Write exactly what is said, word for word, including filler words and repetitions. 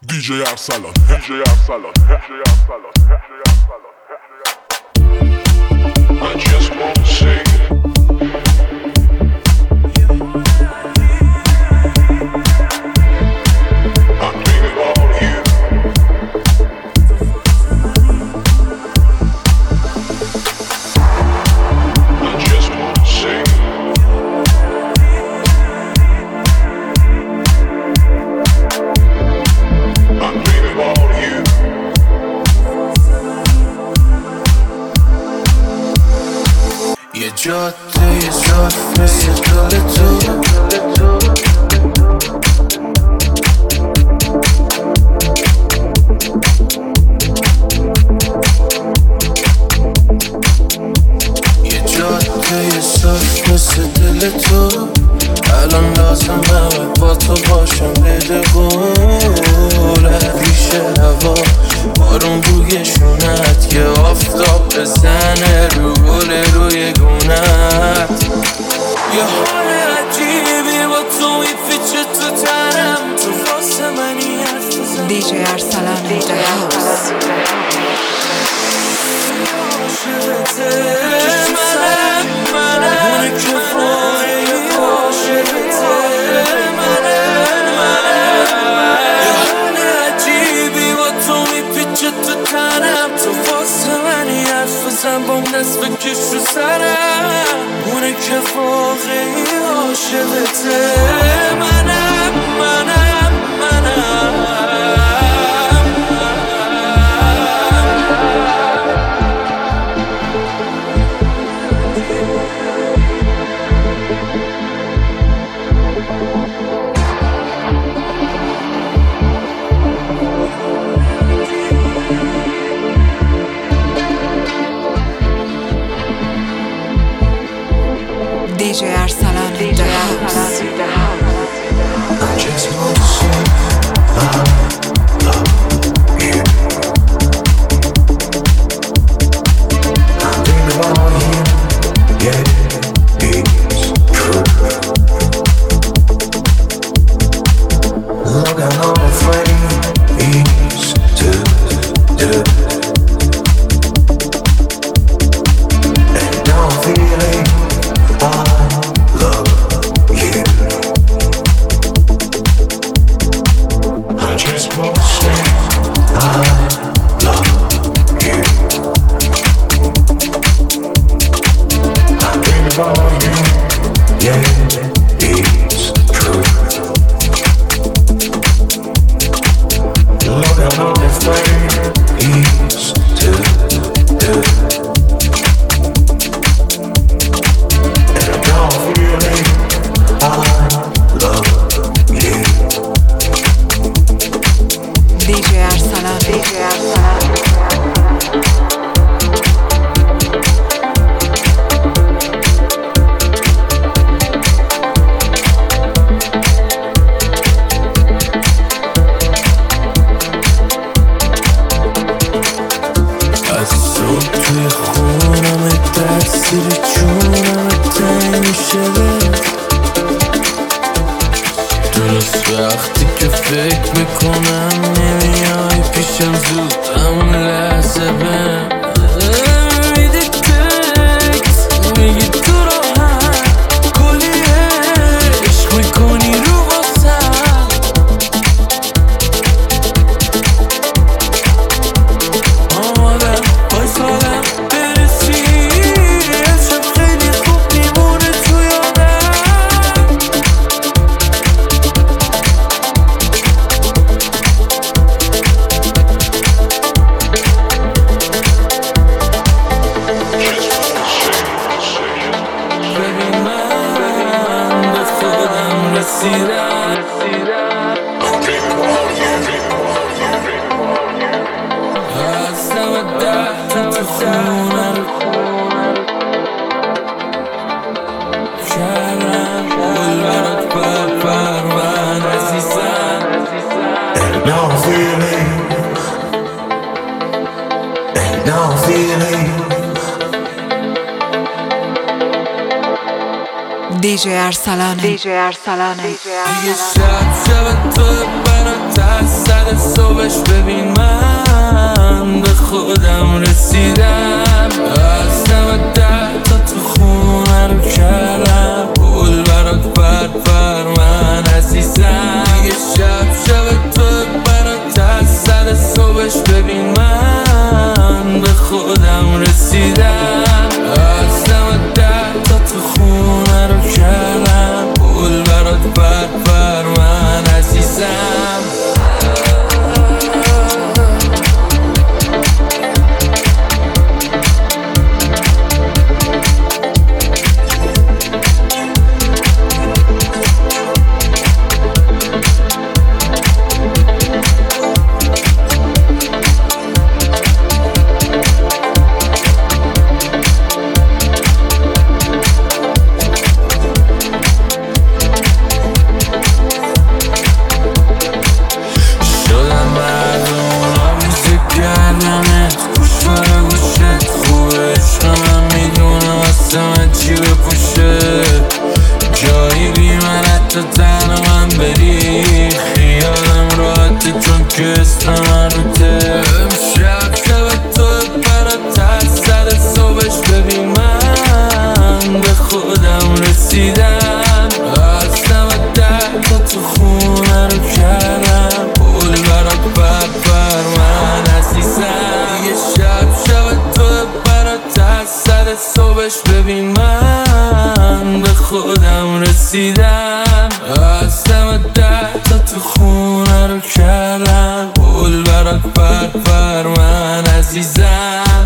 دی جی ارسلان دی جی ارسلان دی جی ارسلان دی جی ارسلان I just wanna say I'm thinking about you. I just wanna say I'm thinking about you. یه جاده یه صاف مثل دل تو یه جاده یه صاف مثل دل تو الان لازمه با تو باشم بدگوره ریشه هوا بارون روی شونت یه آفتاب بزنه رو گل روی گونت یه حال عجیبی با تو میپیچه تو تنم تو واسه منی حرف بزن دی جی ارسلان دی جی هاوس منم منم اونه که فوقی عاشقته منم منم یه حال عجیبی با تو میپیچه تو تنم تو واسه منی حرف بزن با نصف کش رو سرم اونه که فوقی عاشقته منم منم منم دی جی ارسلان دی جی هاوس I just want to say I love you. I'm thinking about you, yeah, it's true. Look, I know my friend is to do. And now I'm feeling I love you. I just want to say I love you. I think about you, yeah, it's true. Look, I know the flame is to do. And I'm now feeling I love you. دی جی ارسلان دی جی ارسلان از صبح توی خونم تاثیر جونم تنگ میشه درست وقتی که فکر میکنم نمیای پیشم زود همون لحظه بهم میدی تکس میگی تو راحت کلی عشق میکنی رو واسم آمادم بایستادم برسی امشب خیلی خوب میمونه تو یادم ببین من به خودم رسیدم I'm thinking about you. هستم ده تو خونم کردم گل برات پر پر من عزیزم And now I'm feeling And now I'm feeling دی جی ارسلان دی جی ارسلان دیگه شب شب تو برات تا سر صبحش ببین من به خودم رسیدم. از دم ده تا تو خونه رو کردم پول برات بر بر من عزیزم. دیگه شب شب تو برات تا سر صبحش ببین من به خودم رسیدم. از دم ده تا تو خونه رو کردم پول برات بر بر من عزیزم. چی بپوشه جایی بی من حتی تنها من بری خیالم راحته چون که اسم من روته. امشب شب تو برات تا سر صبحش ببین من به خودم رسیدم. از دم ده تا تو خونه رو کردم پول برات بر بر من عزیزم. دیگه شب شب تو برات تا سر صبحش ببین من به خودم رسیدم. از دم ده تا تو خونه رو کردم پول برات بر بر من عزیزم.